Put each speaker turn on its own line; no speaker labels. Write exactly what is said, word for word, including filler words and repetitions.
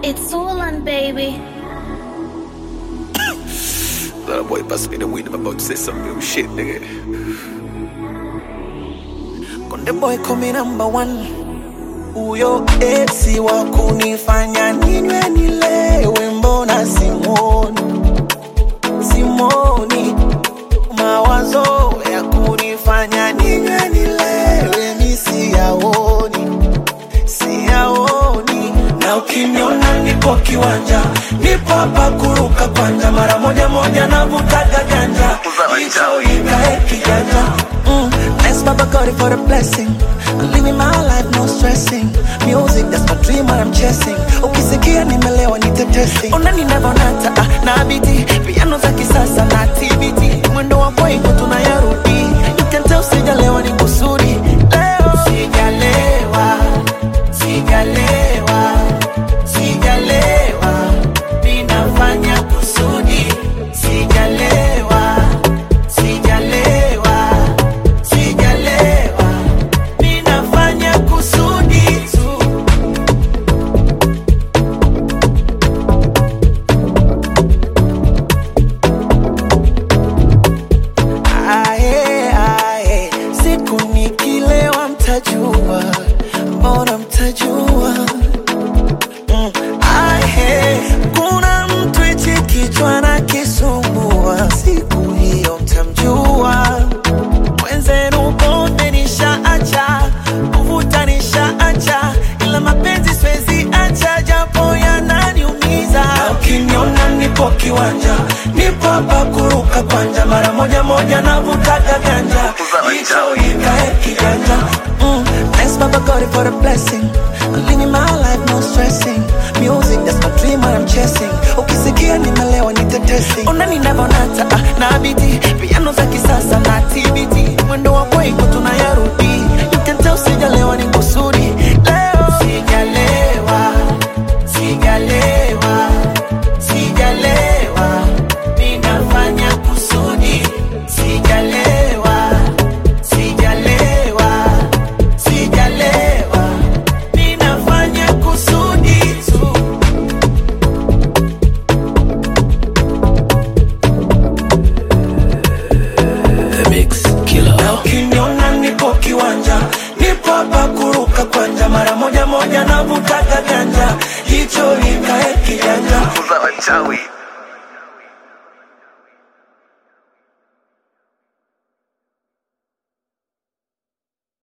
It's all on, baby.
That boy pass me the weed. I'm about to say some real shit, nigga.
Konde boy come number one. Uyo esi wa kunifanya ninywe nilewe, mbona simoni Simoni mawazo ya kunifanya ninywe nilewe, mi siyaoni siyaoni. Na ukiniona nipo kiwanja, nipo hapa kuruka kwanja, mara moja moja navutaga ganja, hicho ikae kijanja. mm. Thanks Baba God for the blessing, I'm living my life no stressing. Music that's my dream what I'm chasing. Ukisikia nimelewa nitetesi, unani navonata ah, na biti piano za kisasa na T V T, mwendo wa kwenye tunayarudi. You can tell sijalewa ni kusudi. Leo sijalewa, sijalewa, sijalewa, ninafanya kusudi. Sijalewa, sijalewa, sijalewa, ninafanya kusudi tu. Ae, ae, siku nikilewa mtajua, mbona mtajua. mm. Ae, kuna mtu ichi kichwa na kisumbua, siku hiyo mtamjua. Mwenzenu pombe nishaacha, kuvuta nishaacha, ila mapenzi siwezi acha, japo yananiumiza. Na ukiniona nipo kiwanja, nipo hapa kuruka kwanja, mara moja moja navutaga ganja, hicho ikae kijanja. mm. Thanks Baba God for the blessing, I'm living my life no stressing. Music that's my dream what I'm chasing. Ukisikia nimelewa nitetesi, unani navonata ah, na biti piano za kisasa na T V T, mwendo wa kwenye tunayarudi. You can tell sijalewa ni kusudi. Leo sijalewa, sijalewa, sijalewa, ninafanya kusudi. Sijalewa, sijalewa, sijalewa, ninafanya kusudi tu.
The Mix Killer.
Na ukiniona nipo kiwanja, nipo hapa kuruka kwanja, mara moja moja navutaga ganja, hicho ikae kijanja.
Uza wachawi.